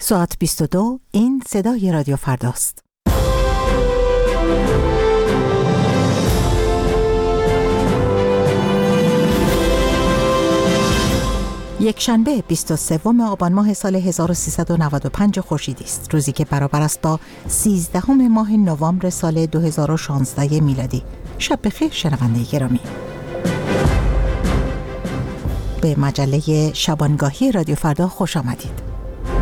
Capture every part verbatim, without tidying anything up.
ساعت بیست و دو، این صدای رادیو فرداست. یک شنبه بیست و سوم آبان ماه سال هزار و سیصد و نود و پنج خورشیدی است، روزی که برابر است با سیزدهم ماه نوامبر سال دو هزار و شانزده میلادی. شب بخیر شنونده گرامی. به مجله شبانگاهی رادیو فردا خوش آمدید.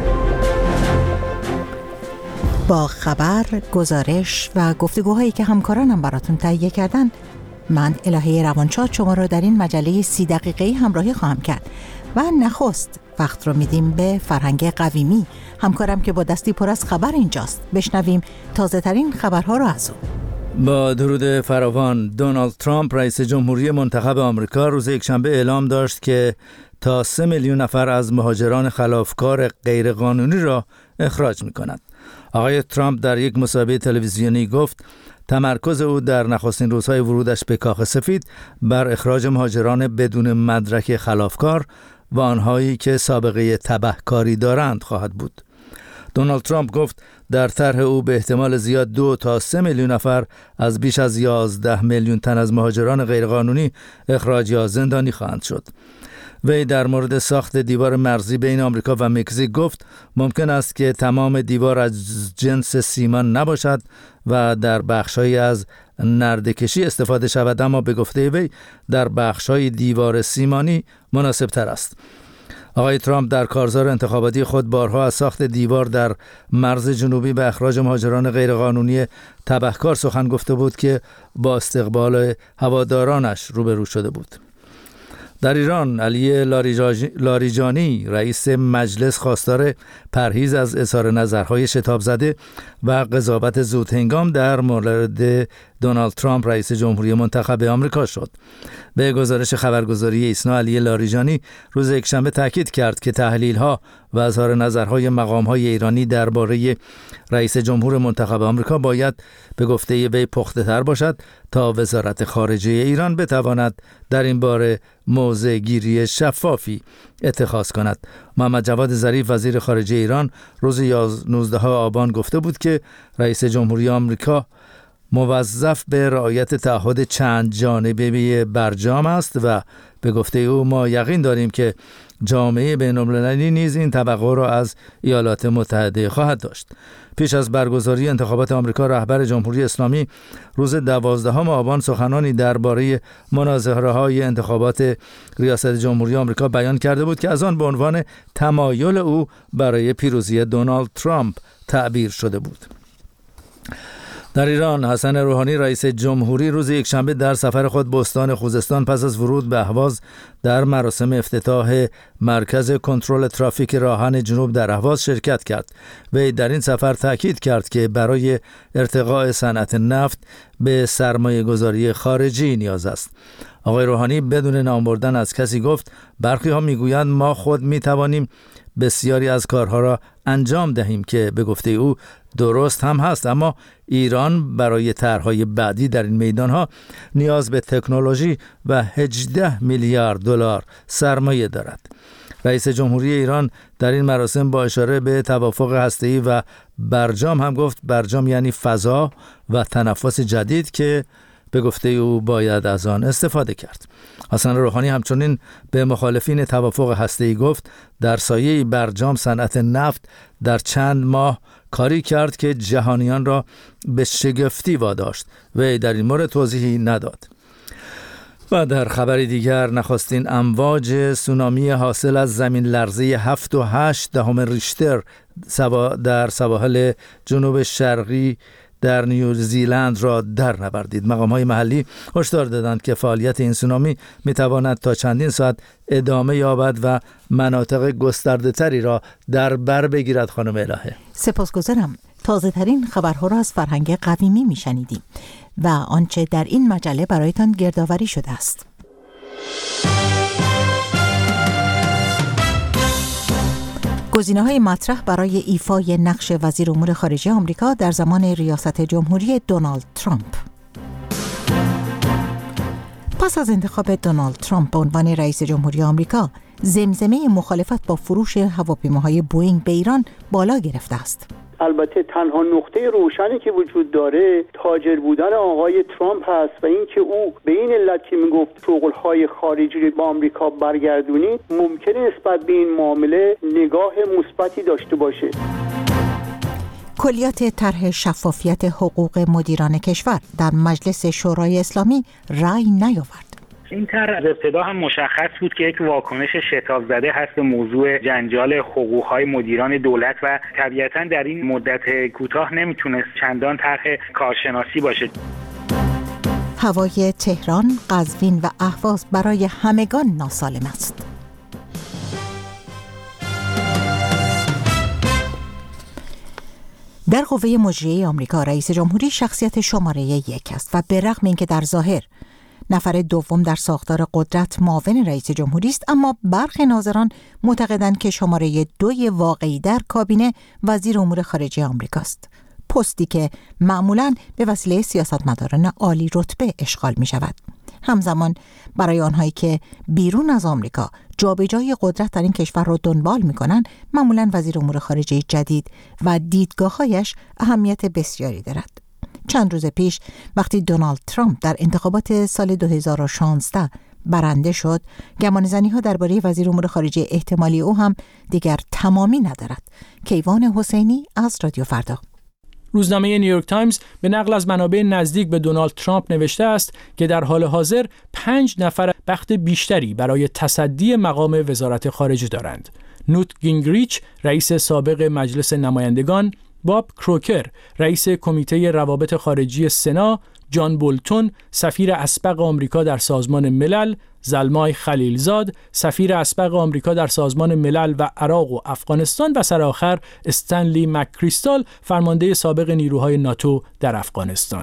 با خبر، گزارش و گفتگوهایی که همکارانم براتون تهیه کردن، من الهه روانشاد شما را در این مجله سی دقیقه‌ای همراهی خواهم کرد. و نخست وقت رو میدیم به فرهنگ قویمی، همکارم که با دستی پر از خبر اینجاست. بشنویم تازه ترین خبرها رو از او. با درود فراوان، دونالد ترامپ رئیس جمهوری منتخب آمریکا روز یکشنبه اعلام داشت که تا سه میلیون نفر از مهاجران خلافکار غیرقانونی را اخراج می‌کند. آقای ترامپ در یک مصاحبه تلویزیونی گفت تمرکز او در نخستین روزهای ورودش به کاخ سفید بر اخراج مهاجران بدون مدرک خلافکار و آنهایی که سابقه تبهکاری دارند خواهد بود. دونالد ترامپ گفت در طرح او به احتمال زیاد دو تا سه میلیون نفر از بیش از یازده میلیون تن از مهاجران غیرقانونی اخراج یا زندانی خواهند شد. وی در مورد ساخت دیوار مرزی بین آمریکا و مکزیک گفت ممکن است که تمام دیوار از جنس سیمان نباشد و در بخش‌هایی از نرده‌کشی استفاده شود، اما به گفته وی در بخش‌های دیوار سیمانی مناسب تر است. آقای ترامپ در کارزار انتخاباتی خود بارها از ساخت دیوار در مرز جنوبی به اخراج مهاجران غیرقانونی تبهکار سخن گفته بود که با استقبال هوادارانش روبرو شده بود. در ایران، علی لاریجانی رئیس مجلس خواستار پرهیز از اظهار نظرهای شتاب زده و قضاوت زودهنگام در مورد دونالد ترامپ رئیس جمهوری منتخب آمریکا شد. به گزارش خبرگزاری ایسنا، علی لاریجانی روز یکشنبه تاکید کرد که تحلیل‌ها و اظهار نظرهای مقام‌های ایرانی درباره رئیس جمهور منتخب آمریکا باید به گفته وی پخته‌تر باشد تا وزارت خارجه ایران بتواند در این باره موضع گیری شفافی اتخاذ کند. محمد جواد ظریف وزیر خارجه ایران روز نوزدهم آبان گفته بود که رئیس جمهوری آمریکا موظف به رعایت تعهد چند جانبه برجام است و به گفته او ما یقین داریم که جامعه بین‌المللی نیز این توقع را از ایالات متحده خواهد داشت. پیش از برگزاری انتخابات آمریکا، رهبر جمهوری اسلامی روز دوازدهم آبان سخنانی درباره مناظره‌های انتخابات ریاست جمهوری آمریکا بیان کرده بود که از آن به عنوان تمایل او برای پیروزی دونالد ترامپ تعبیر شده بود. در ایران، حسن روحانی رئیس جمهوری روز یکشنبه در سفر خود به استان خوزستان پس از ورود به اهواز در مراسم افتتاح مرکز کنترل ترافیک راهن جنوب در اهواز شرکت کرد. وی در این سفر تاکید کرد که برای ارتقاء صنعت نفت به سرمایه گذاری خارجی نیاز است. آقای روحانی بدون نام بردن از کسی گفت برخی ها میگویند ما خود میتوانیم بسیاری از کارها را انجام دهیم که به گفته او درست هم هست، اما ایران برای طرح‌های بعدی در این میدانها نیاز به تکنولوژی و هجده میلیارد دلار سرمایه دارد. رئیس جمهوری ایران در این مراسم با اشاره به توافق هسته‌ای و برجام هم گفت برجام یعنی فضا و تنفس جدید که به گفته او باید از آن استفاده کرد. حسن روحانی همچنین به مخالفین توافق هسته‌ای گفت در سایه برجام صنعت نفت در چند ماه کاری کرد که جهانیان را به شگفتی واداشت. وی در این مورد توضیحی نداد. و در خبر دیگر، نخستین امواج سونامی حاصل از زمین لرزه هفت و هشت دهم ریشتر در سواحل جنوب شرقی در نیوزیلند را در نوردید. مقام‌های محلی هشدار دادند که فعالیت این سونامی می‌تواند تا چندین ساعت ادامه یابد و مناطق گسترده‌تری را در بر بگیرد. خانم الهه، سپاسگزارم. تازه ترین خبرها را از فرهنگ قویمی میشنیدیم و آنچه در این مجله برایتان گردآوری شده است. گزینه‌های مطرح برای ایفای نقش وزیر امور خارجه آمریکا در زمان ریاست جمهوری دونالد ترامپ. پس از انتخاب دونالد ترامپ به عنوان رئیس جمهوری آمریکا، زمزمه مخالفت با فروش هواپیماهای بوئینگ به ایران بالا گرفته است. البته تنها نقطه روشنی که وجود داره تاجر بودن آقای ترامپ هست و اینکه او به این علت که میگفت شغل‌های خارجی رو با آمریکا برگردونید ممکنه نسبت به این معامله نگاه مثبتی داشته باشه. کلیات طرح شفافیت حقوق مدیران کشور در مجلس شورای اسلامی رأی نیاورد. این طرح از ابتدا هم مشخص بود که یک واکنش شتاب زده هست به موضوع جنجال حقوق‌های مدیران دولت و طبیعتاً در این مدت کوتاه نمیتونست چندان طرح کارشناسی باشه. هوای تهران، قزوین و اهواز برای همگان ناسالم است. در قوه مجریه آمریکا رئیس جمهوری شخصیت شماره یک است و به رغم اینکه در ظاهر نفر دوم در ساختار قدرت معاون رئیس جمهوری است، اما برخی ناظران معتقدند که شماره دوی واقعی در کابینه وزیر امور خارجه آمریکا است. پستی که معمولاً به وسیله سیاستمداران عالی رتبه اشغال می شود. همزمان برای آنهایی که بیرون از آمریکا جابجایی قدرت در این کشور را دنبال می کنند، معمولاً وزیر امور خارجه جدید و دیدگاه‌هایش اهمیت بسیاری دارد. چند روز پیش وقتی دونالد ترامپ در انتخابات سال دو هزار و شانزده برنده شد، گمانه‌زنی‌ها درباره وزیر امور خارجه احتمالی او هم دیگر تمامی ندارد. کیوان حسینی از رادیو فردا. روزنامه نیویورک تایمز به نقل از منابع نزدیک به دونالد ترامپ نوشته است که در حال حاضر پنج نفر بخت بیشتری برای تصدی مقام وزارت خارجه دارند. نوت گینگریچ، رئیس سابق مجلس نمایندگان، باب کروکر، رئیس کمیته روابط خارجی سنا، جان بولتون، سفیر اسبق آمریکا در سازمان ملل، زلمای خلیلزاد، سفیر اسبق آمریکا در سازمان ملل و عراق و افغانستان و سرآخر استنلی مک‌کریستال، فرمانده سابق نیروهای ناتو در افغانستان.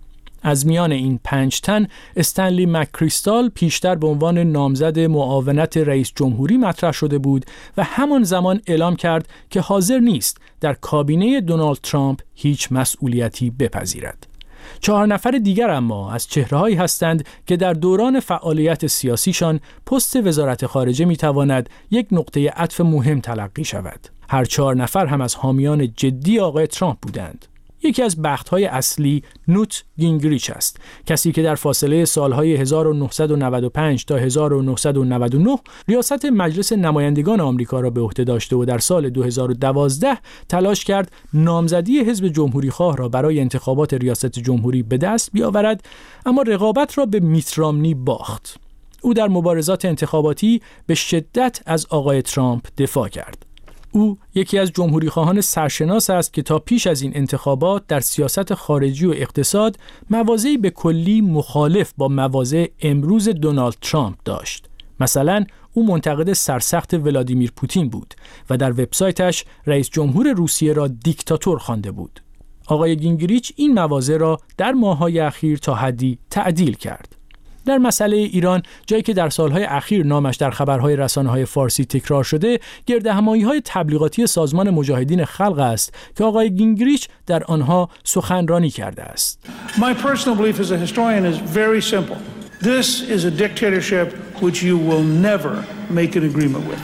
از میان این پنج تن استنلی مک‌کریستال پیشتر به عنوان نامزد معاونت رئیس جمهوری مطرح شده بود و همان زمان اعلام کرد که حاضر نیست در کابینه دونالد ترامپ هیچ مسئولیتی بپذیرد. چهار نفر دیگر اما از چهره‌هایی هستند که در دوران فعالیت سیاسیشان پست وزارت خارجه می‌تواند یک نقطه عطف مهم تلقی شود. هر چهار نفر هم از حامیان جدی آقای ترامپ بودند. یکی از بخت‌های اصلی نوت گینگریچ است، کسی که در فاصله سالهای هزار و نهصد و نود و پنج تا هزار و نهصد و نود و نه ریاست مجلس نمایندگان آمریکا را به عهده داشته و در سال دو هزار و دوازده تلاش کرد نامزدی حزب جمهوری‌خواه را برای انتخابات ریاست جمهوری به دست بیاورد، اما رقابت را به میت رامنی باخت. او در مبارزات انتخاباتی به شدت از آقای ترامپ دفاع کرد. او یکی از جمهوری‌خواهان سرشناس است که تا پیش از این انتخابات در سیاست خارجی و اقتصاد مواضعی به کلی مخالف با مواضع امروز دونالد ترامپ داشت. مثلا او منتقد سرسخت ولادیمیر پوتین بود و در وبسایتش رئیس جمهور روسیه را دیکتاتور خوانده بود. آقای گینگریچ این مواضع را در ماه‌های اخیر تا حدی تعدیل کرد. در مسئله ایران، جایی که در سالهای اخیر نامش در خبرهای رسانه‌های فارسی تکرار شده، گردهمایی‌های تبلیغاتی سازمان مجاهدین خلق است که آقای گینگریچ در آنها سخنرانی کرده است. My personal belief as a historian is very simple. This is a dictatorship which you will never make an agreement with.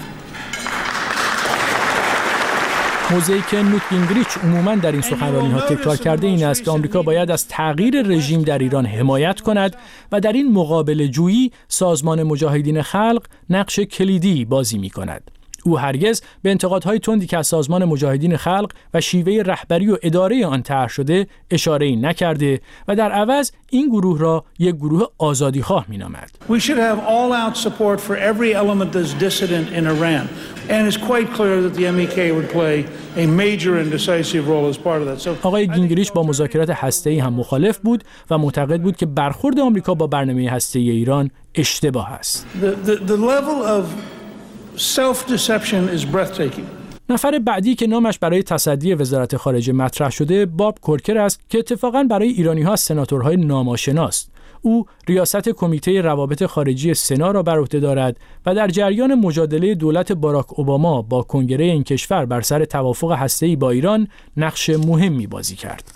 موضعی که نوت گینگریچ عموماً در این سخنرانی‌ها تکرار کرده این است که آمریکا باید از تغییر رژیم در ایران حمایت کند و در این مقابله جویی سازمان مجاهدین خلق نقش کلیدی بازی می‌کند. او هرگز به انتقادهای تندی که از سازمان مجاهدین خلق و شیوه رهبری و اداره آن طرح شده اشاره‌ای نکرده و در عوض این گروه را یک گروه آزادیخواه می‌نامد. We should have all-out support for every element that's dissident in Iran, and it's quite clear that the M E K would play a major and decisive role as part of that. So آقای گینگریچ با مذاکرات هسته‌ای هم مخالف بود و معتقد بود که برخورد آمریکا با برنامه هسته‌ای ایران اشتباه است. The, the, the level of self-deception is breathtaking. نفر بعدی که نامش برای تصدی وزارت خارجه مطرح شده باب کورکر است که اتفاقاً برای ایرانی‌ها از سناتورهای ناماشناست. او ریاست کمیته روابط خارجی سنا را بر عهده دارد و در جریان مجادله دولت باراک اوباما با کنگره این کشور بر سر توافق هسته‌ای با ایران نقش مهمی بازی کرد.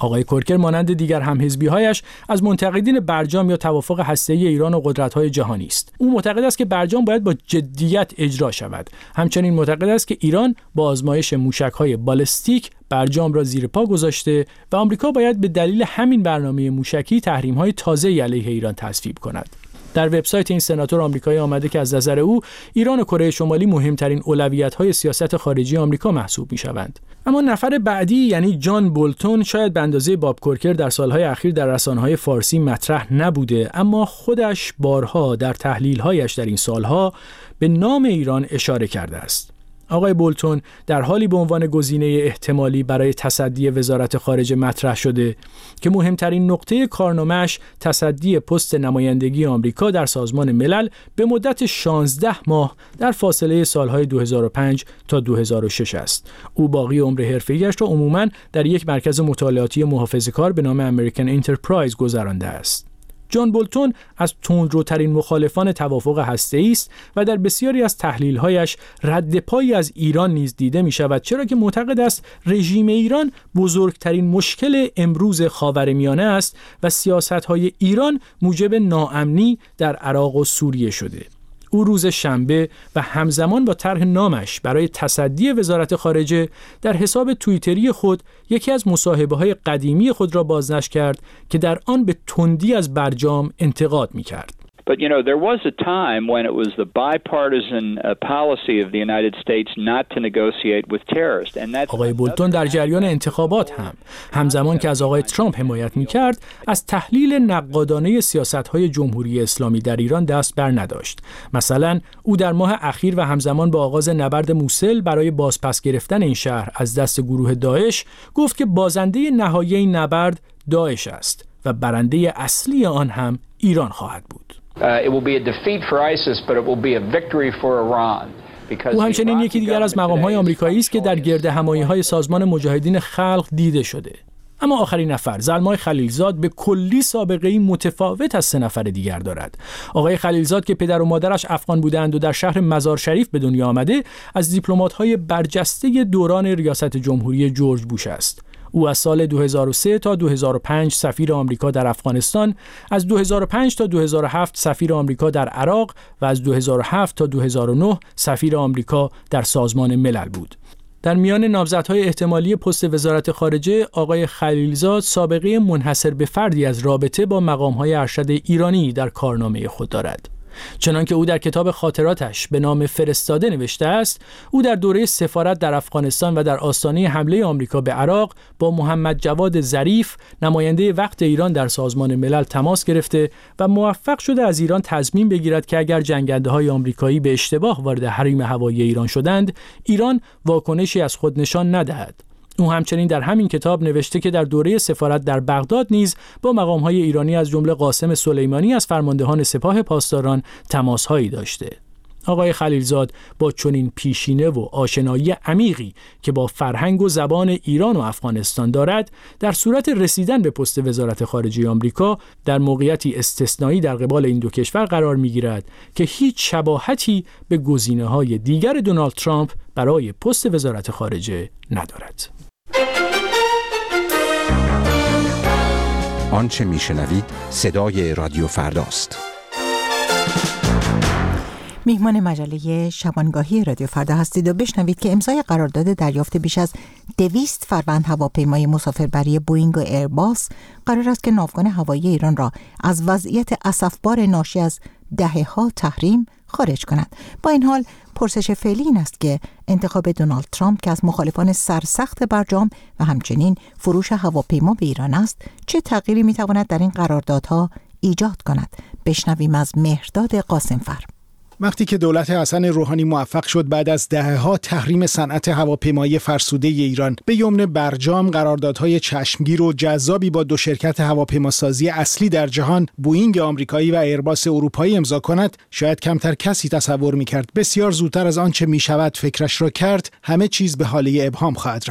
آقای کورکر مانند دیگر همحزبی‌هایش از منتقدین برجام یا توافق هسته‌ای ایران و قدرت‌های جهانی است. او معتقد است که برجام باید با جدیت اجرا شود. همچنین معتقد است که ایران با آزمایش موشک‌های بالستیک برجام را زیر پا گذاشته و آمریکا باید به دلیل همین برنامه موشکی تحریم‌های تازه‌ای علیه ایران تصویب کند. در وبسایت این سناتور آمریکایی آمده که از نظر او ایران و کره شمالی مهمترین اولویت‌های سیاست خارجی آمریکا محسوب می‌شوند. اما نفر بعدی یعنی جان بولتون شاید به اندازه باب کورکر در سالهای اخیر در رسانه‌های فارسی مطرح نبوده، اما خودش بارها در تحلیل‌هایش در این سالها به نام ایران اشاره کرده است. آقای بولتون در حالی به عنوان گزینه احتمالی برای تصدی وزارت خارجه مطرح شده که مهمترین نقطه کارنامه‌اش تصدی پست نمایندگی آمریکا در سازمان ملل به مدت شانزده ماه در فاصله سالهای دو هزار و پنج تا دو هزار و شش است. او باقی عمر حرفه‌ایش را عموماً در یک مرکز مطالعاتی محافظه‌کار به نام امریکن انترپرایز گذرانده است. جان بولتون از تندروترین مخالفان توافق هسته‌ای است و در بسیاری از تحلیل‌هایش رد پایی از ایران نیز دیده می‌شود، چرا که معتقد است رژیم ایران بزرگترین مشکل امروز خاورمیانه است و سیاست‌های ایران موجب ناامنی در عراق و سوریه شده. او روز شنبه و همزمان با طرح نامش برای تصدی وزارت خارجه در حساب توییتری خود یکی از مصاحبه‌های قدیمی خود را بازنشر کرد که در آن به تندی از برجام انتقاد می‌کرد. But, you know, there was a time when it was the bipartisan uh, policy of the United States not to negotiate with terrorists. And that's آقای بولتون در جریان انتخابات هم همزمان که از آقای ترامپ حمایت می‌کرد، از تحلیل نقادانه سیاست‌های جمهوری اسلامی در ایران دست بر نداشت. مثلا او در ماه اخیر و همزمان با آغاز نبرد موصل برای بازپس گرفتن این شهر از دست گروه داعش گفت که بازنده نهایی این نبرد داعش است و برنده اصلی آن هم ایران خواهد بود. Uh, it will be a defeat for ISIS, but it will be a victory for Iran. او همچنین یکی دیگر از مقام‌های آمریکایی است که در گرد همایی‌های سازمان مجاهدین خلق دیده شده. اما آخرین نفر، زلمای خلیلزاد، به کلی سابقه‌ای متفاوت از سه نفر دیگر دارد. آقای خلیلزاد که پدر و مادرش افغان بودند و در شهر مزار شریف به دنیا آمده، از دیپلمات‌های برجسته دوران ریاست جمهوری جورج بوش است. او از سال دو هزار و سه تا دو هزار و پنج سفیر آمریکا در افغانستان، از دو هزار و پنج تا دو هزار و هفت سفیر آمریکا در عراق و از دو هزار و هفت تا دو هزار و نه سفیر آمریکا در سازمان ملل بود. در میان نامزدهای احتمالی پست وزارت خارجه، آقای خلیلزاد سابقه منحصر به فردی از رابطه با مقام‌های ارشد ایرانی در کارنامه خود دارد. چنانکه او در کتاب خاطراتش به نام فرستاده نوشته است، او در دوره سفارت در افغانستان و در آستانه حمله آمریکا به عراق با محمد جواد ظریف، نماینده وقت ایران در سازمان ملل، تماس گرفته و موفق شده از ایران تضمین بگیرد که اگر جنگنده‌های آمریکایی به اشتباه وارد حریم هوایی ایران شدند، ایران واکنشی از خود نشان ندهد. او همچنین در همین کتاب نوشته که در دوره سفارت در بغداد نیز با مقام‌های ایرانی از جمله قاسم سلیمانی از فرماندهان سپاه پاسداران تماس‌هایی داشته. آقای خلیلزاد با چنین پیشینه و آشنایی عمیقی که با فرهنگ و زبان ایران و افغانستان دارد، در صورت رسیدن به پست وزارت خارجه آمریکا در موقعیتی استثنایی در قبال این دو کشور قرار می‌گیرد که هیچ شباهتی به گزینه‌های دیگر دونالد ترامپ برای پست وزارت خارجه ندارد. آنچه میشنوید صدای رادیو فرداست. میهمان مجله شبانگاهی رادیو فردا هستید و بشنوید که امضای قرارداد دریافت بیش از دویست فروند هواپیمای مسافربری بوئینگ و ایرباس قرار است که ناوگان هوایی ایران را از وضعیت اسفبار ناشی از دهه‌ها تحریم خارج کند. با این حال پرسش فعلی این است که انتخاب دونالد ترامپ که از مخالفان سرسخت برجام و همچنین فروش هواپیما به ایران است، چه تغییری میتواند در این قراردادها ایجاد کند؟ بشنویم از مهرداد قاسمفر. وقتی که دولت حسن روحانی موفق شد بعد از دهه‌ها تحریم صنعت هواپیمایی فرسوده ایران به یمن برجام قراردادهای چشمگیر و جذابی با دو شرکت هواپیماسازی اصلی در جهان، بوئینگ آمریکایی و ایرباس اروپایی امضا کند، شاید کمتر کسی تصور می‌کرد بسیار زودتر از آنچه می‌شود فکرش را کرد، همه چیز به حاله ابهام خواهد رفت.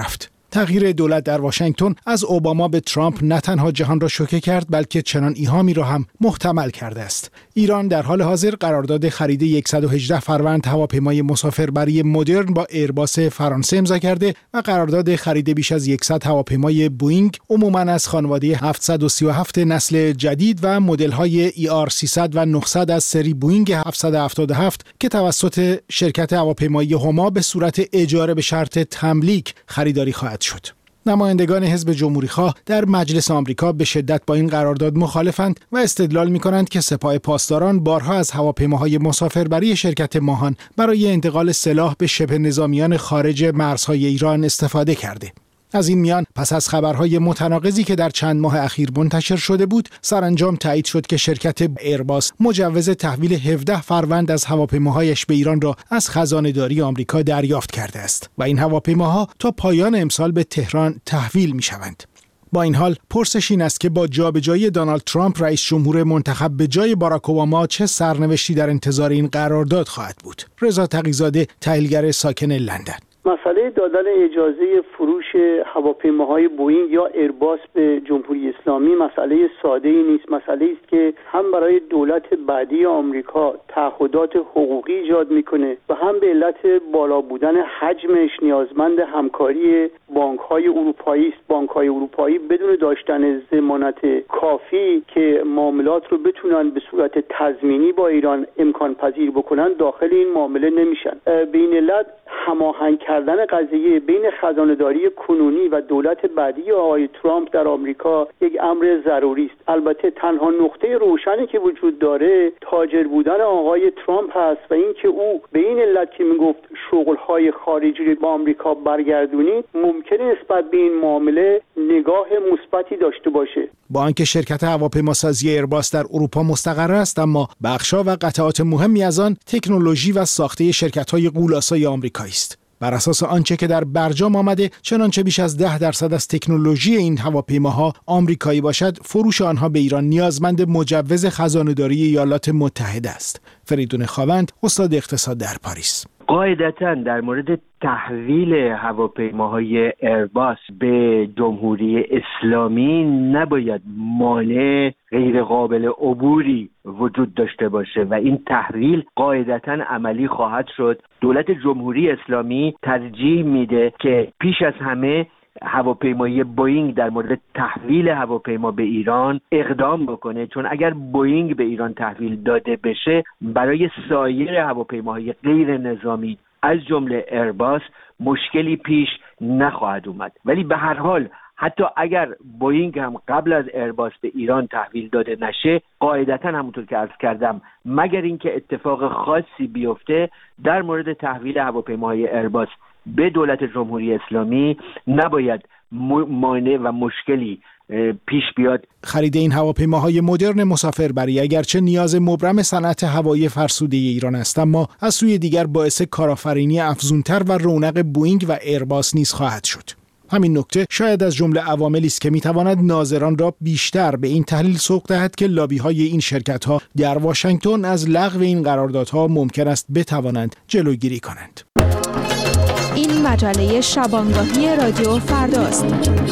تغییر دولت در واشنگتن از اوباما به ترامپ نه تنها جهان را شوکه کرد بلکه چنان ایهامی را هم محتمل کرده است. ایران در حال حاضر قرارداد خرید صد و هجده فروند هواپیمای مسافربری مدرن با ایرباس فرانسه امضا کرده و قرارداد خرید بیش از صد هواپیمای بوئینگ عموماً از خانواده هفتصد و سی و هفت نسل جدید و مدل‌های ای آر سیصد و نهصد از سری بوئینگ هفتصد و هفتاد و هفت که توسط شرکت هواپیمایی هما به صورت اجاره به شرط تملیک خریداری خواهد شد. نمایندگان حزب جمهوری‌خواه در مجلس آمریکا به شدت با این قرارداد مخالفند و استدلال می‌کنند که سپاه پاسداران بارها از هواپیماهای مسافربری شرکت ماهان برای انتقال سلاح به شبه نظامیان خارج مرزهای ایران استفاده کرده. از این میان پس از خبرهای متناقضی که در چند ماه اخیر منتشر شده بود، سرانجام تایید شد که شرکت ایرباس مجوز تحویل هفده فروند از هواپیماهایش به ایران را از خزانه‌داری آمریکا دریافت کرده است و این هواپیماها تا پایان امسال به تهران تحویل می‌شوند. با این حال پرسش این است که با جابجایی دونالد ترامپ رئیس جمهور منتخب به جای باراک اوباما چه سرنوشتی در انتظار این قرارداد خواهد بود. رضا تقی‌زاده، تحلیلگر ساکن لندن: مسئله دادن اجازه فروش هواپیماهای بوئینگ یا ایرباس به جمهوری اسلامی مسئله ساده‌ای نیست. مسئله است که هم برای دولت بعدی آمریکا تعهدات حقوقی ایجاد میکنه و هم به علت بالا بودن حجمش نیازمند همکاری بانک‌های اروپایی است. بانک‌های اروپایی بدون داشتن ضمانت کافی که معاملات رو بتونن به صورت تضمینی با ایران امکان پذیر بکنن داخل این معامله نمیشن. به این علت هماهنگ کردن قضیه بین خزانه‌داری کنونی و دولت بعدی آقای ترامپ در آمریکا یک امر ضروری است. البته تنها نقطه روشنی که وجود داره تاجر بودن آقای ترامپ هست و اینکه او به این علت که میگفت شغل‌های خارجی رو با آمریکا برگردونید ممکنه نسبت به این معامله نگاه مثبتی داشته باشه. با آنکه شرکت هواپیماسازی ایرباس در اروپا مستقر است، اما بخش‌ها و قطعات مهمی از آن تکنولوژی و ساخته شرکت‌های غول‌آسای آمریکایی است. بر اساس آنچه که در برجام آمده، چنانچه بیش از ده درصد از تکنولوژی این هواپیماها آمریکایی باشد، فروش آنها به ایران نیازمند مجوز خزانه‌داری ایالات متحده است. فریدون خاوند، استاد اقتصاد در پاریس: قاعدتاً در مورد تحویل هواپیماهای ایرباس به جمهوری اسلامی نباید مانع غیر قابل عبوری وجود داشته باشه و این تحویل قاعدتاً عملی خواهد شد. دولت جمهوری اسلامی ترجیح میده که پیش از همه هواپیمای بوئینگ در مورد تحویل هواپیما به ایران اقدام بکنه، چون اگر بوئینگ به ایران تحویل داده بشه برای سایر هواپیماهای غیر نظامی از جمله ایرباس مشکلی پیش نخواهد اومد. ولی به هر حال حتی اگر بوئینگ هم قبل از ایرباس به ایران تحویل داده نشه، قاعدتاً همونطور که عرض کردم مگر اینکه اتفاق خاصی بیفته در مورد تحویل هواپیماهای ایرباس به دولت جمهوری اسلامی نباید مانع و مشکلی پیش بیاد. خرید این هواپیماهای مدرن مسافربری اگرچه نیاز مبرم صنعت هوایی فرسوده ایران است، اما از سوی دیگر باعث کارآفرینی افزونتر و رونق بوئینگ و ایرباس نیز خواهد شد. همین نکته شاید از جمله عواملی است که میتواند ناظران را بیشتر به این تحلیل سوق دهد که لابی‌های این شرکت‌ها در واشنگتن از لغو این قراردادها ممکن است بتوانند جلوگیری کنند. این مجله شبانگاهی رادیو فرداست.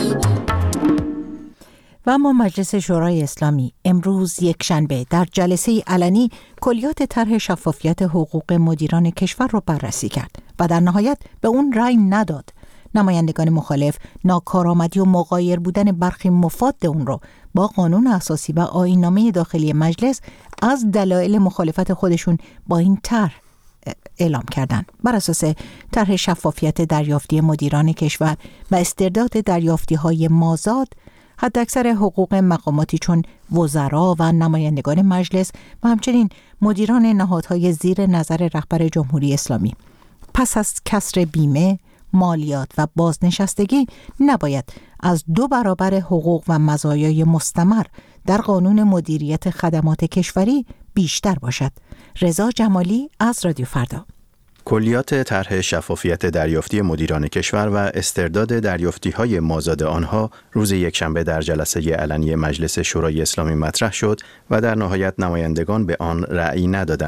و اما مجلس شورای اسلامی امروز یک شنبه در جلسه علنی کلیات طرح شفافیت حقوق مدیران کشور را بررسی کرد و در نهایت به اون رأی نداد. نمایندگان مخالف ناکارآمدی و مغایر بودن برخی مفاد اون را با قانون اساسی و آیین‌نامه داخلی مجلس از دلایل مخالفت خودشون با این طرح اعلام کردند. بر اساس طرح شفافیت دریافتی مدیران کشور و استرداد دریافتی‌های مازاد، حداکثر حقوق مقاماتی چون وزرا و نمایندگان مجلس و همچنین مدیران نهادهای زیر نظر رهبر جمهوری اسلامی پس از کسر بیمه، مالیات و بازنشستگی نباید از دو برابر حقوق و مزایای مستمر در قانون مدیریت خدمات کشوری بیشتر باشد. رضا جمالی از رادیو فردا. کلیات طرح شفافیت دریافتی مدیران کشور و استرداد دریافتی‌های مازاد آنها روز یکشنبه در جلسه علنی مجلس شورای اسلامی مطرح شد و در نهایت نمایندگان به آن رأی ندادند.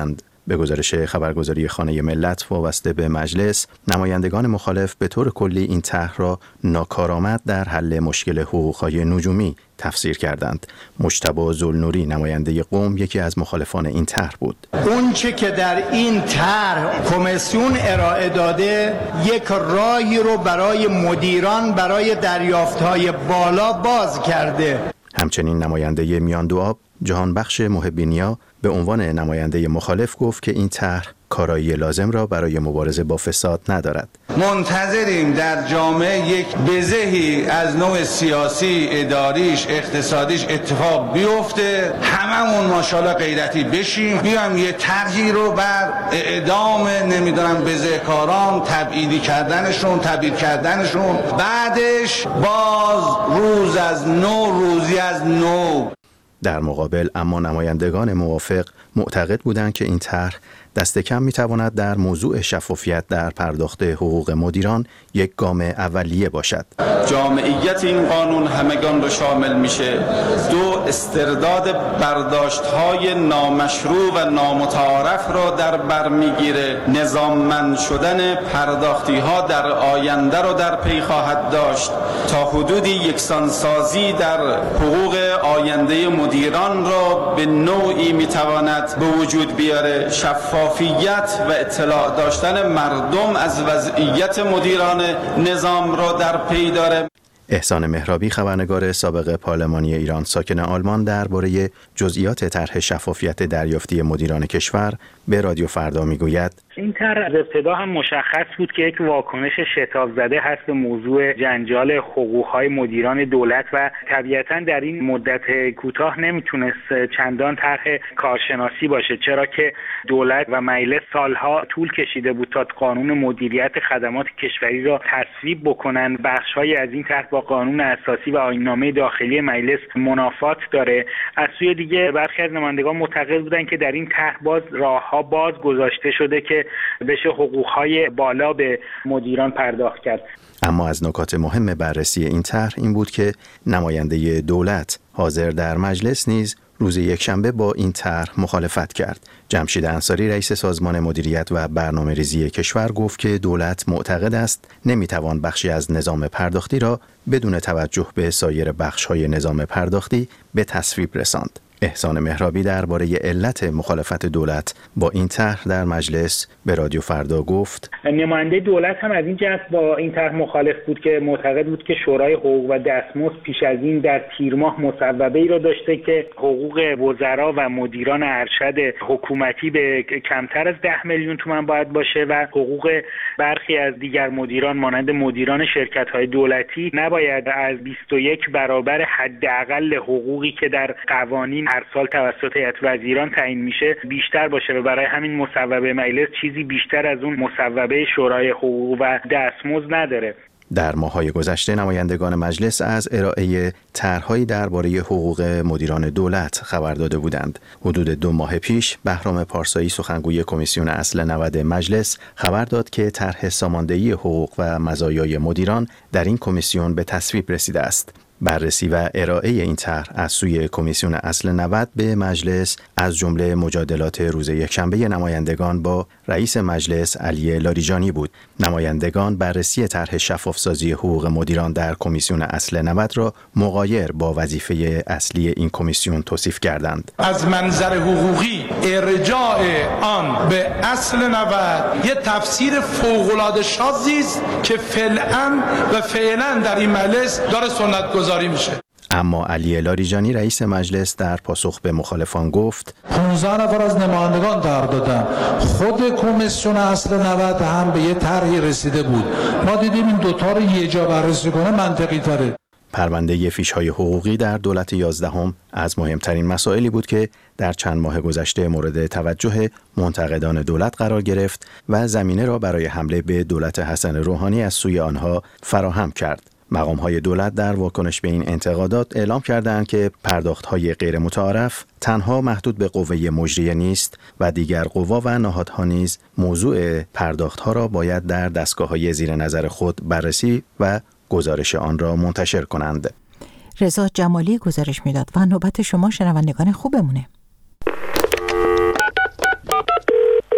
به گزارش خبرگزاری خانه ملت وابسته به مجلس، نمایندگان مخالف به طور کلی این طرح را ناکارآمد در حل مشکل حقوق‌های نجومی تفسیر کردند. مجتبی ذوالنوری نماینده قم یکی از مخالفان این طرح بود. اون چه که در این طرح کمیسیون ارائه داده یک راهی رو برای مدیران برای دریافت‌های بالا باز کرده. همچنین نماینده میان دو آب جهانبخش محبینیا به عنوان نماینده مخالف گفت که این طرح کارایی لازم را برای مبارزه با فساد ندارد. منتظریم در جامعه یک بزهی از نوع سیاسی، اداریش، اقتصادیش اتفاق بیفته، هممون ماشاءالله غیرتی بشیم، بیام یه طرحی رو بر اعدام نمیدونم بزهکاران، تبعیدی کردنشون، تبعید کردنشون، بعدش باز روز از نو، روزی از نو. در مقابل اما نمایندگان موافق معتقد بودند که این طرح دست کم میتواند در موضوع شفافیت در پرداخت حقوق مدیران یک گام اولیه باشد. جامعیت این قانون همگان را شامل میشه. دو، استرداد برداشت‌های نامشروع و نامتعارف را در بر میگیره. نظاممند شدن پرداختی‌ها در آینده را در پی خواهد داشت تا حدودی یکسانسازی در حقوق آینده مدیران را به نوعی میتواند به وجود بیاره. شفاف شفافیت و اطلاع داشتن مردم از وضعیت مدیران نظام را در پی داره. احسان مهرابی خبرنگار سابق پارلمانی ایران ساکن آلمان درباره جزئیات طرح شفافیت دریافتی مدیران کشور به رادیو فردا میگوید: این طرح از ابتدا هم مشخص بود که یک واکنش شتاب زده هست به موضوع جنجال حقوق‌های مدیران دولت و طبیعتاً در این مدت کوتاه نمیتونست چندان طرح کارشناسی باشه، چرا که دولت و مجلس سالها طول کشیده بود تا قانون مدیریت خدمات کشوری را تصویب بکنن. بخش‌های از این طرح با قانون اساسی و آیین‌نامه داخلی مجلس منافات داره. از سوی دیگه برخی از نمایندگان معتقد بودند که در این طرح باز راه‌ها باز گذاشته شده که بشه حقوق‌های بالا به مدیران پرداخت کرد. اما از نکات مهم بررسی این طرح این بود که نماینده دولت حاضر در مجلس نیز روز یکشنبه با این طرح مخالفت کرد. جمشید انصاری رئیس سازمان مدیریت و برنامه‌ریزی کشور گفت که دولت معتقد است نمیتوان بخشی از نظام پرداختی را بدون توجه به سایر بخش‌های نظام پرداختی به تصویب رساند. احسان مهرابی درباره علت مخالفت دولت با این طرح در مجلس به رادیو فردا گفت: نماینده دولت هم از این جهت با این طرح مخالف بود که معتقد بود که شورای حقوق و دستمزد پیش از این در تیر ماه مصوبه‌ای را داشته که حقوق وزرا و مدیران ارشد حکومتی به کمتر از ده میلیون تومان باید باشه و حقوق برخی از دیگر مدیران مانند مدیران شرکت‌های دولتی نباید از بیست و یک برابر حداقل حقوقی که در قوانین هر سال توسط هیئت وزیران تعیین میشه بیشتر باشه و برای همین مصوبه مجلس چیزی بیشتر از اون مصوبه شورای حقوق و دستمزد نداره. در ماه‌های گذشته نمایندگان مجلس از ارائه طرح‌هایی درباره حقوق مدیران دولت خبر داده بودند. حدود دو ماه پیش بهرام پارسایی سخنگوی کمیسیون اصل نود مجلس خبر داد که طرح ساماندهی حقوق و مزایای مدیران در این کمیسیون به تصویب رسیده است. بررسی و ارائه این طرح از سوی کمیسیون اصل نود به مجلس از جمله مجادلات روز یکشنبه نمایندگان با رئیس مجلس علی لاریجانی بود. نمایندگان بررسی طرح شفافسازی حقوق مدیران در کمیسیون اصل نود را مغایر با وظیفه اصلی این کمیسیون توصیف کردند. از منظر حقوقی ارجاع آن به اصل نود یه تفسیر فوق‌العاده شاذی است که فعلا و فعلا در این مجلس داره سنت گذاری میشه. اما علی لاریجانی رئیس مجلس در پاسخ به مخالفان گفت: پانزده نفر از نمایندگان طرح دادن، خود کمیسیون اصل نود هم به یه طرحی رسیده بود، ما دیدیم این دوتا رو یه جا بررسی کنه منطقی تره. پرونده فیش‌های حقوقی در دولت یازدهم از مهمترین مسائلی بود که در چند ماه گذشته مورد توجه منتقدان دولت قرار گرفت و زمینه را برای حمله به دولت حسن روحانی از سوی آنها فراهم کرد. مقام‌های دولت در واکنش به این انتقادات اعلام کردند که پرداخت‌های غیر متعارف تنها محدود به قوه مجریه نیست و دیگر قوا و نهادها نیز موضوع پرداخت‌ها را باید در دستگاه‌های زیر نظر خود بررسی و گزارش آن را منتشر کنند. رضا جمالی گزارش میداد و نوبت شما شنوندگان خوبمونه.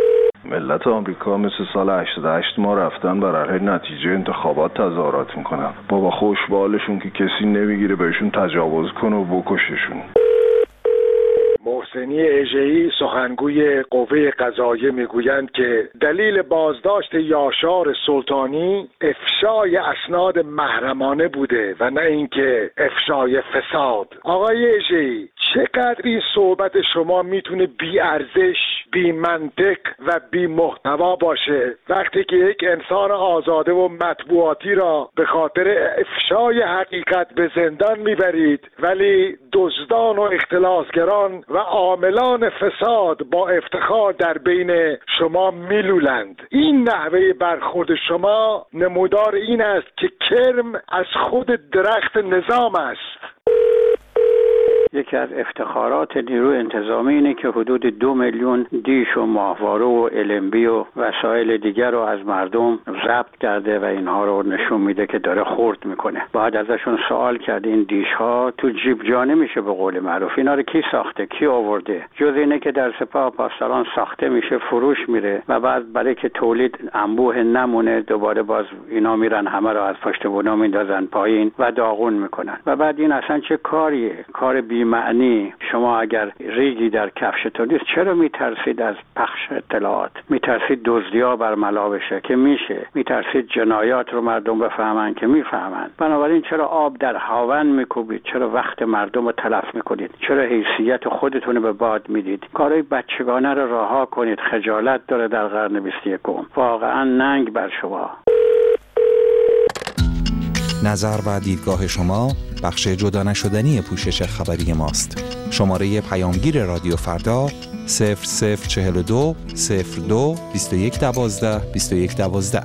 ملت آمریکا مثل سال هشتاد و هشت ما رفتن بر علیه نتیجه انتخابات تظاهرات میکنن. بابا خوش به حالشون که کسی نمیگیره بهشون تجاوز کنه و بکششون. محسنی اژه‌ای سخنگوی قوه قضاییه میگویند که دلیل بازداشت یاشار سلطانی افشای اسناد محرمانه بوده و نه اینکه افشای فساد. آقای اژه‌ای، چقدر این صحبت شما میتونه بی ارزش، بی منطق و بی محتوا باشه وقتی که یک انسان آزاده و مطبوعاتی را به خاطر افشای حقیقت به زندان میبرید ولی دزدان و اختلاسگران و عاملان فساد با افتخار در بین شما میلولند. این نحوه برخورد شما نمودار این است که کرم از خود درخت نظام است. یکی از افتخارات نیرو انتظامی اینه که حدود دو میلیون دیش و ماهواره و المبی و وسایل دیگر رو از مردم ضبط کرده و اینها رو نشون میده که داره خرد میکنه. بعد ازشون سوال کرد این دیش ها تو جیب جا نمیشه به قول معروف، اینا رو کی ساخته، کی آورده؟ جز اینه که در سپاه پاسداران ساخته میشه، فروش میره و بعد برای که تولید انبوه نمونه دوباره باز اینا میرن همه رو از پشت بنا میندازن پایین و داغون میکنن. و بعد این اصلا چه کاریه؟ کار بی معنی. شما اگر ریگی در کفشتون نیست چرا میترسید از پخش اطلاعات؟ میترسید دزدی‌ها برملا بشه که میشه، میترسید جنایات رو مردم بفهمن که میفهمن. بنابراین چرا آب در هاون میکوبید؟ چرا وقت مردم رو تلف میکنید؟ چرا حیثیت خودتون رو به باد میدید؟ کارهای بچگانه رو رها کنید. خجالت داره در قرن بیست و یکم. واقعا ننگ بر شما. نظر و دیدگاه شما بخش جدا نشدنی پوشش خبری ماست. شماره پیامگیر رادیو فردا صفر صفر چهل و دو صفر دو بیست و یک دوازده بیست و یک دوازده.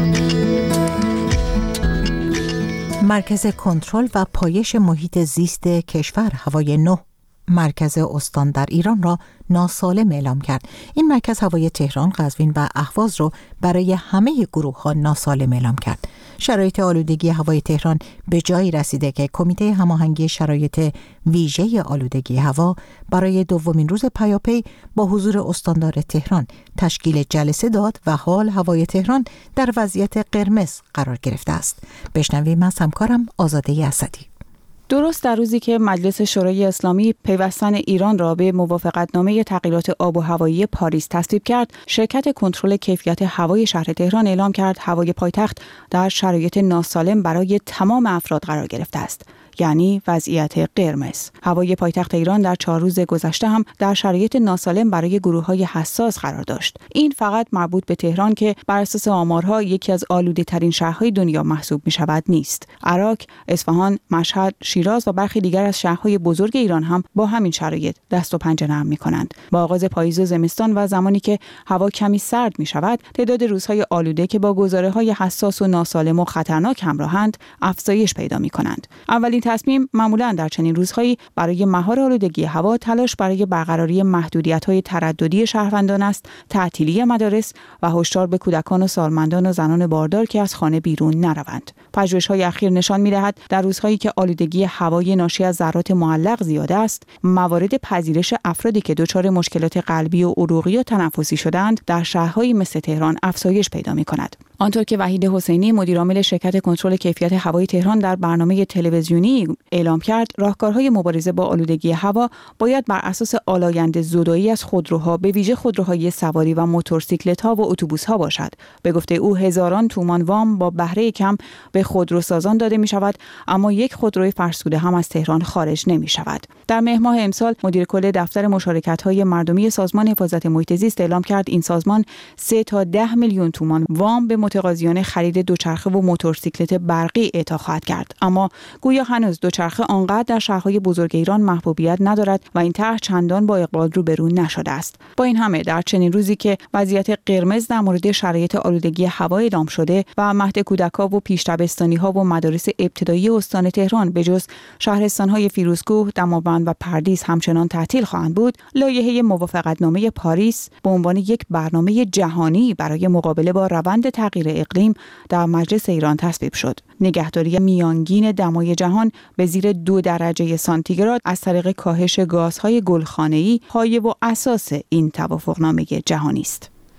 مرکز کنترل و پایش محیط زیست کشور هوای نه مرکز استان در ایران را ناسالم اعلام کرد. این مرکز هوای تهران، قزوین و اهواز را برای همه گروه ها ناسالم اعلام کرد. شرایط آلودگی هوای تهران به جایی رسیده که کمیته هماهنگی شرایط ویژه آلودگی هوا برای دومین روز پیاپی با حضور استاندار تهران تشکیل جلسه داد و حال هوای تهران در وضعیت قرمز قرار گرفته است. بشنویم از همکارم آزاده اسدی. درست در روزی که مجلس شورای اسلامی پیوستن ایران را به موافقتنامه تغییرات آب و هوایی پاریس تصویب کرد، شرکت کنترل کیفیت هوای شهر تهران اعلام کرد هوای پایتخت در شرایط ناسالم برای تمام افراد قرار گرفته است. یعنی وضعیت قرمز. هوای پایتخت ایران در چهار روز گذشته هم در شرایط ناسالم برای گروه‌های حساس قرار داشت. این فقط مربوط به تهران که بر اساس آمارها یکی از آلوده‌ترین شهرهای دنیا محسوب می‌شود نیست. عراق، اصفهان، مشهد، شیراز و برخی دیگر از شهرهای بزرگ ایران هم با همین شرایط دست و پنجه نرم می‌کنند. با آغاز پاییز و زمستان و زمانی که هوا کمی سرد می‌شود، تعداد روزهای آلوده که با گزاره‌های حساس و ناسالم و خطرناک همراهند، افزایش پیدا می‌کنند. اولین تصمیم معمولاً در چنین روزهایی برای مهار آلودگی هوا تلاش برای برقراری محدودیت‌های ترددی شهروندان است، تعطیلی مدارس و هشدار به کودکان و سالمندان و زنان باردار که از خانه بیرون نروند. پژوهش‌های اخیر نشان می‌دهد در روزهایی که آلودگی هوای ناشی از ذرات معلق زیاد است، موارد پذیرش افرادی که دچار مشکلات قلبی و عروقی و تنفسی شدند در شهرهایی مثل تهران افزایش پیدا می‌کند. آنطور که وحید حسینی مدیرعامل شرکت کنترل کیفیت هوای تهران در برنامه تلویزیونی اعلام کرد، راهکارهای مبارزه با آلودگی هوا باید بر اساس آلاینده زدایی از خودروها، به ویژه خودروهای سواری و موتورسیکلت‌ها و اتوبوس‌ها باشد. به گفته او هزاران تومان وام با بهره کم به خودروسازان داده می‌شود، اما یک خودروی فرسوده هم از تهران خارج نمی‌شود. در مهر ماه امسال مدیر کل دفتر مشارکت‌های مردمی سازمان حفاظت محیط زیست اعلام کرد این سازمان سه تا ده میلیون تومان وام به متقاضیان خرید دوچرخه و موتورسیکلت برقی اعطا خواهد کرد. اما گویا هنوز دوچرخه آنقدر در شهرهای بزرگ ایران محبوبیت ندارد و این طرح چندان با اقبال روبرو نشده است. با این همه در چنین روزی که وضعیت قرمز در مورد شرایط آلودگی هوا اعلام شده و مهد کودک‌ها و پیش‌دبستانی‌ها و مدارس ابتدایی استان تهران به جز شهرستان‌های فیروزکوه، دماوند و پردیس همچنان تعطیل خواهند بود، لایحه موافقتنامه پاریس به عنوان یک برنامه جهانی برای مقابله با روند تغییر اقلیم در مجلس ایران تصویب شد. نگهداری میانگین دمای جهان به زیر دو درجه سانتیگراد از طریق کاهش گازهای گلخانه‌ای پایه و اساس این توافقنامه جهانی است.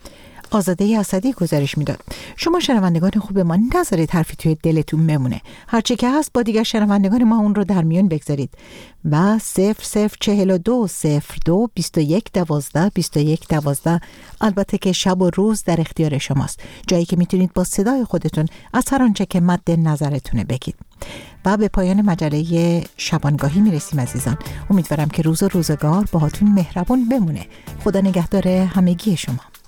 آزاده اسدی گزارش میداد. شما شنوندگان خوب ما نذارید حرفی توی دلتون بمونه. هرچی که هست با دیگر شنوندگان ما اون رو در میون بگذارید. و صفر صفر چهل و دو صفر دو بیست و یک دوازده بیست و یک دوازده، البته که شب و روز در اختیار شماست، جایی که میتونید با صدای خودتون از هر آنچه که مد نظرتونه بگید. و به پایان مجله شبانگاهی میرسیم عزیزان. امیدوارم که روز و روزگار باهاتون مهربون بمونه. خدا نگهدار همگی شما.